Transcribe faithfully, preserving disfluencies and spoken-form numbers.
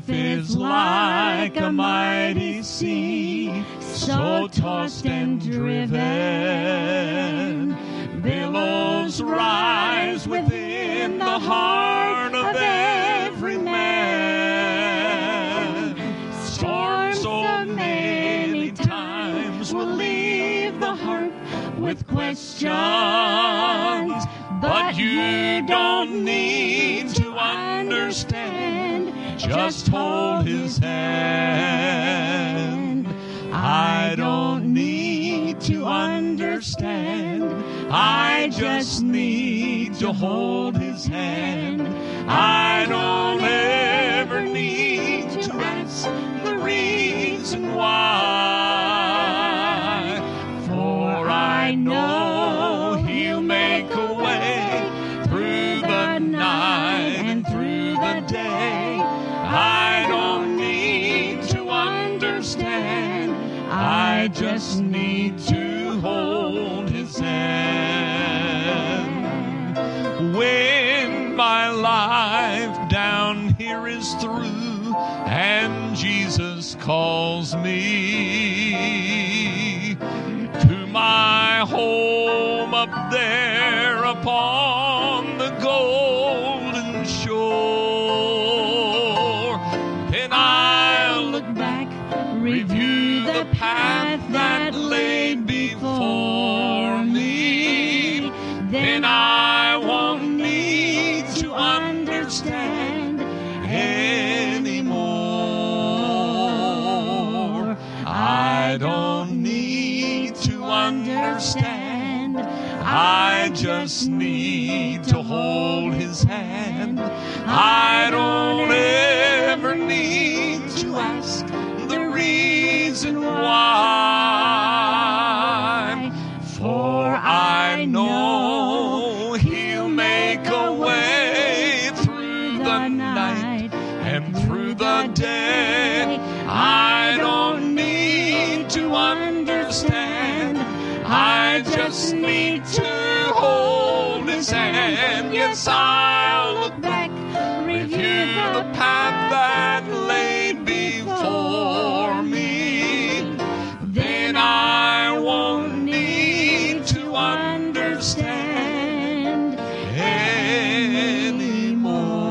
Life is like a mighty sea, so tossed and driven. Billows rise within the heart of every man. Storms so many times will leave the heart with questions, but you don't need to understand. Just hold his hand. I don't need to understand. I just need to hold his hand. I don't ever need to ask the reason why. For I know he'll make a way through the night and through the day. I don't need to understand. I just need to hold his hand. When my life down here is through and Jesus calls me to my home up there upon the golden shore, then I'll look back, review the path that lay before me. Then I won't need to understand anymore. I don't need to understand. I just need to hold his hand. I don't ever need to ask the reason why. For I know he'll make a way through the night and through the day. I don't need to understand. I just need to hold his hand. Yes, I'll look back, review the path that lay before me. Then I won't need to understand anymore.